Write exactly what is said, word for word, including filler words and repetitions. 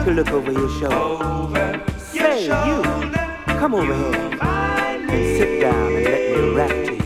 take a look over your shoulder. Say, you, come over here and sit down and let me rap to you.